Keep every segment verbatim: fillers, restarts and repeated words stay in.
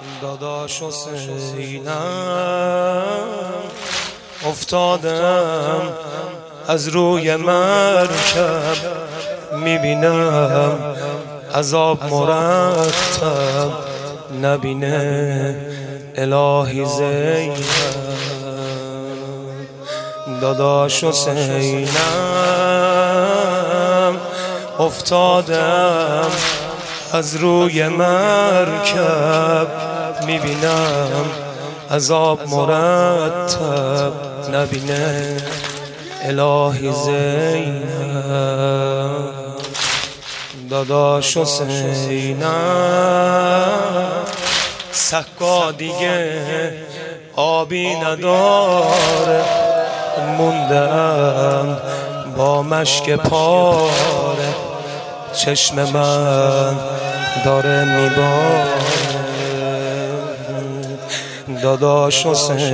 داداش حسینم افتادم از روی مرکب، میبینم عذاب مرتب، نبینه الهی زینب. داداش حسینم افتادم از روی مرکب، میبینم عذاب مرتب، نبینه الهی زینب. داداش حسینم سکا دیگه آبی نداره، موندم با مشک پاره، چشم من داره میباره. داداش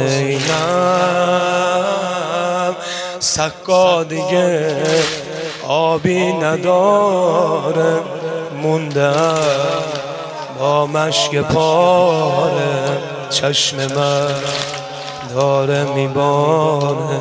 حسینم سکا دیگه آبی نداره، موندم با مشک پاره، چشم من داره میباره.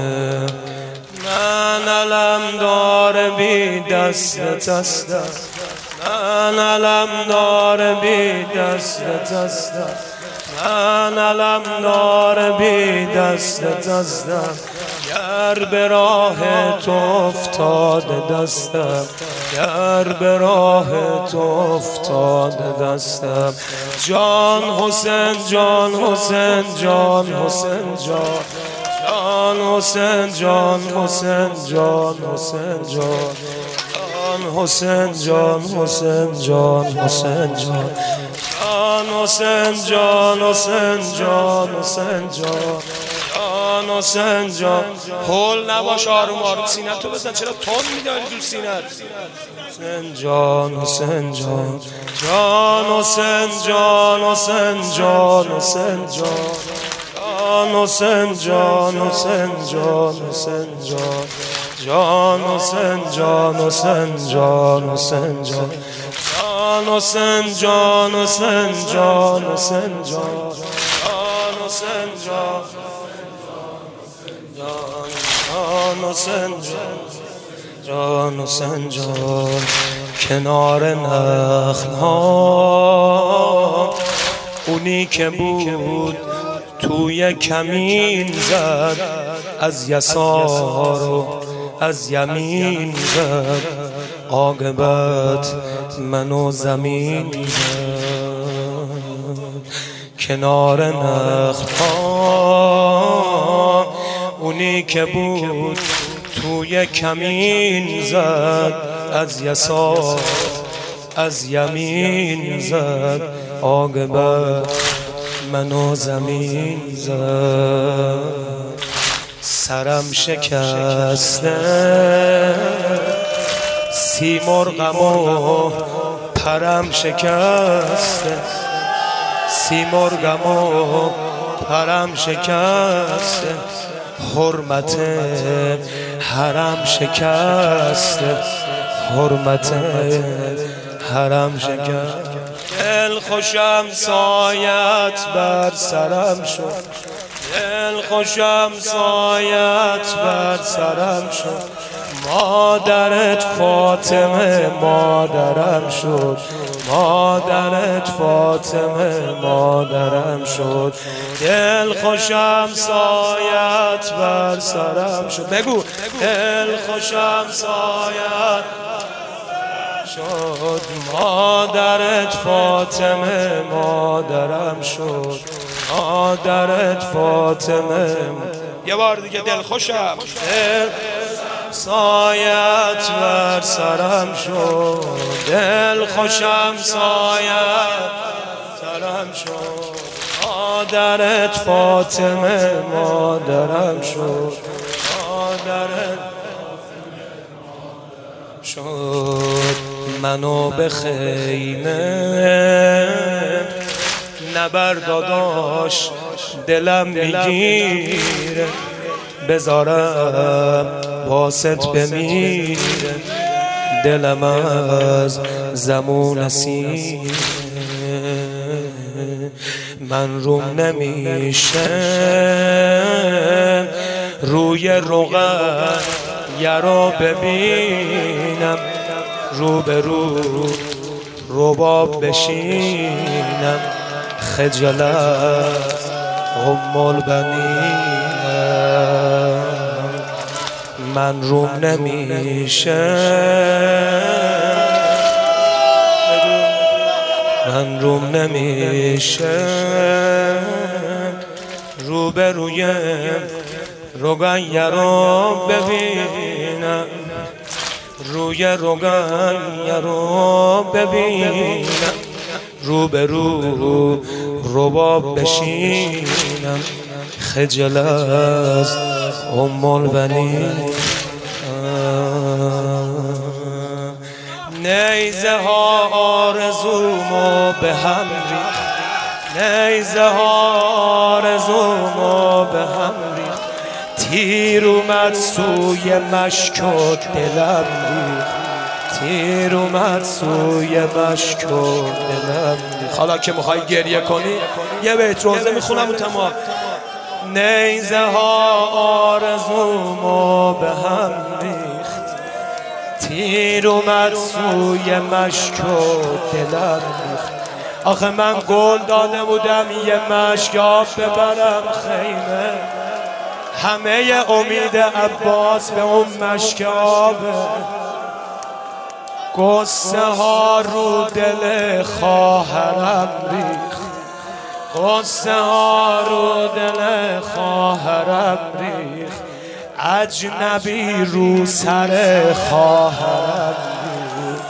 من علم داره بی دست دست، من علم داره بی دست دست، من علم داره بی دست دست. گر به راه تو افتاده دستم، گر به راه تو افتاده دستم. جان حسین جان حسین جان حسین جان جان حسین جان حسین جان حسین جان جان حسین جان حسین جان حسین جان جان حسین جان حسین جان حسین جان جان حسین جان. هول نباش، آروم آروم سینه تو بزن، چرا تون میداری تو سینه؟ حسین جان حسین جان جان حسین جان حسین جان حسین جان جان حسین جان حسین جان حسین جان جان حسین جان حسین جان حسین جان جان حسین جان حسین جان حسین جان جان حسین جان جان حسین جان جان حسین جان. کنار نخل‌ها اونی که بود توی کمین زد، از یسار و از یمین زد، عاقبت منو زمین زد. کنار نخل‌ها اونی که بود توی کمین زد، از یسار از یمین زد، عاقبت منو زمین زد. سرم شکسته سیمرغم و پرم شکسته، سیمرغم و پرم شکسته، حرمت حرم شکسته، حرمت حرم شکسته. دل خوشم سایت بر سرم شد، دل خوشم سایت بر سرم شد. مادرت فاطمه مادرم شد، مادرت فاطمه مادرم شد. دل خوشم سایت بر سرم شد. بگو دل خوشم سایت شد، مادرت فاطمه مادرم شد، مادرت فاطمه. یه بار دیگه دل خوشم دل سایت بر سرم شد، دل خوشم سایت سرم شد. مادرت فاطمه مادرم شد، مادرت شد. منو به خیمه نبر داداش، دلم میگیره، بذارم واسط بمیره، دلم از زمون اسیره. من روم نمیشه روی رقیه رو ببینم، رو به رو رباب بشینم، خجالت ام البنینم. من روم نمیشه من روم نمیشه رو به روی رقیه رو ببینم، روی رقیه رو ببینم، رو به رو رباب بشینم، خجل از ام البنین. نیزه ها آرزومو به هم ریخت، نیزه ها آرزومو به هم ریخت، تیر اومد سوی مشک و دلم ریخت، تیر اومد سوی مشک و دلم ریخت. حالا که میخوای گریه کنی یه بیت روزه میخونم و تمام. نیزه ها آرزومو به هم ریخت، تیر اومد سوی مشک و دلم ریخت. آخه من گل داده بودم یه مشک آب ببرم خیمه، همه امید عباس به اون مشک آبه. قصه ها رو دل خواهرم ریخت، قصه ها رو دل خواهرم ریخت، اجنبی رو سر خواهرم ریخت.